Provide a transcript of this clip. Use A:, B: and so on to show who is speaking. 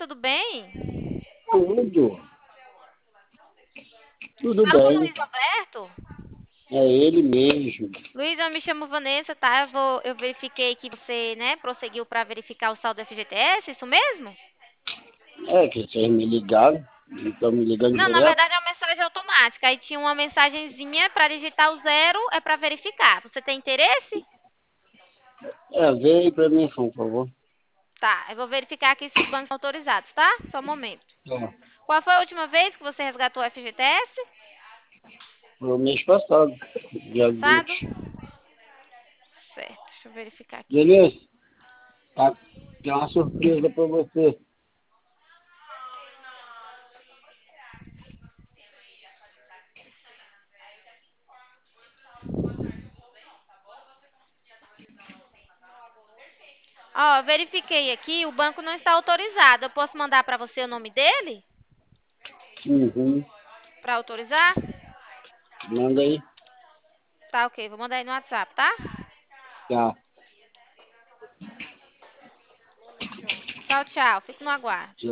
A: tudo bem?
B: Tudo. Tudo
A: Fala com o
B: bem.
A: Luiz Roberto.
B: É ele mesmo.
A: Luiz, eu me chamo Vanessa, tá? Eu verifiquei que você, né, prosseguiu para verificar o saldo do FGTS, isso mesmo?
B: É que vocês me ligaram. Estão me ligando
A: Não, na
B: direto.
A: verdade é uma mensagem automática. Aí tinha uma mensagenzinha para digitar o zero, é para verificar. Você tem interesse?
B: É, vê aí pra mim, por favor.
A: Tá, eu vou verificar aqui se os bancos são autorizados, tá? Só um momento.
B: É,
A: Qual foi a última vez que você resgatou o FGTS?
B: foi o mês passado, dia
A: Passado?
B: 20.
A: Certo, deixa eu verificar aqui.
B: Beleza? Tá. Tem uma surpresa pra você.
A: Ó, verifiquei aqui, o banco não está autorizado. Eu posso mandar para você o nome dele?
B: Uhum.
A: Para autorizar?
B: Manda aí.
A: Tá, ok. Vou mandar aí no WhatsApp, tá?
B: Tá.
A: Tchau, tchau. Fico no aguardo.